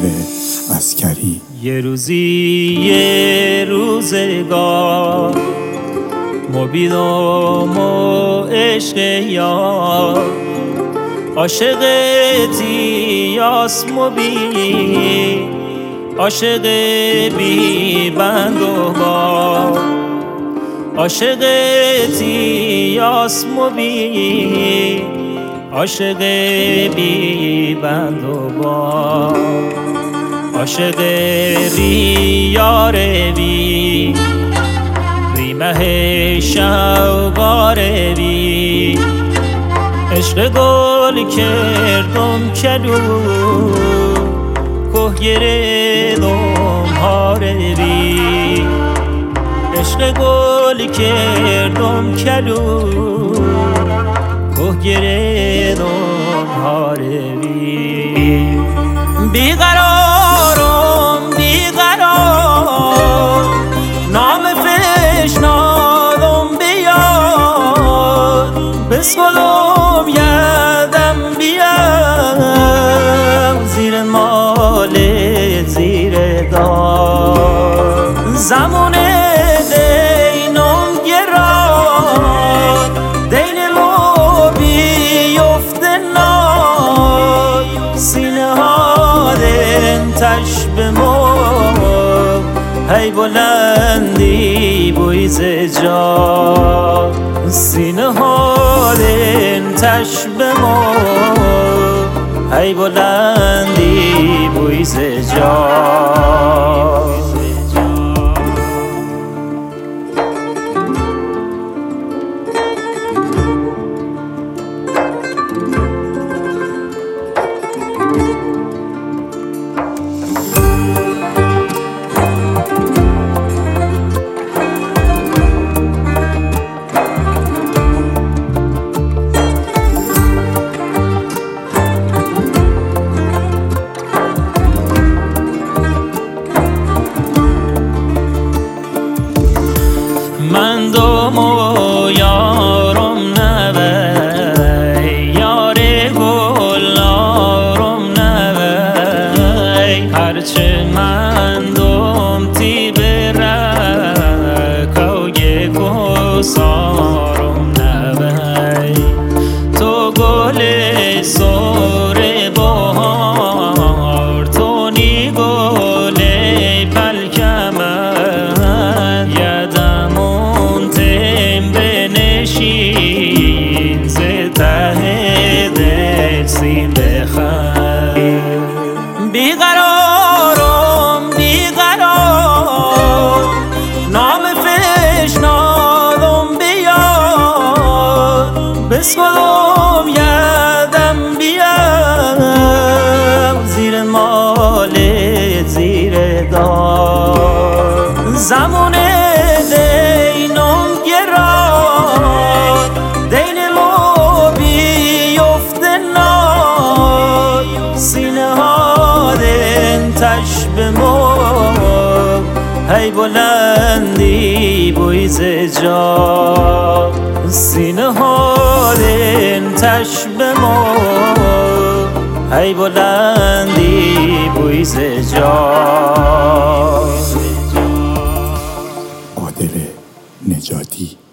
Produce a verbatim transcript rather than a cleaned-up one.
عسکری. یه روزی یه روزگار مبیدم و عشق یار عاشقتی یاس مبی عاشق بی بند و بار عاشقتی یاس مبی عاشق بی بند و بار عاشق ریا روی ریمه شوقا روی عشق گل کردم کلو که گردم ها روی عشق گل کردم کلو که گردم ها روی بیقرارم بیقرار نام فشنادم بیاد بسکلم یادم بیاد زیر مال زیر دار زمان دینم گراد دین رو بیفته ناد سینه ها دنتش به ما هی بلندی بویز جا سینه ها دنتش به ما هی بلندی بویز جا من دوم و یارم نوی یار گلارم نوی هرچه من دوم تی برک و یک و سارم نوی تو گل سور بهار تو نی گل پلکمن یدم بنشین ز ته دل سیم بخند بیقرارم بیقرار نام فشنادم بیاد بسکلم یادم بیاد زیر مال زیر دار زمان دینم گراد دین رو بیفته ناد سینه ها دنتش به ما هی بلندی بویز جا سینه ها دنتش به ما هی بلندی بویز جا عادل نجاتی.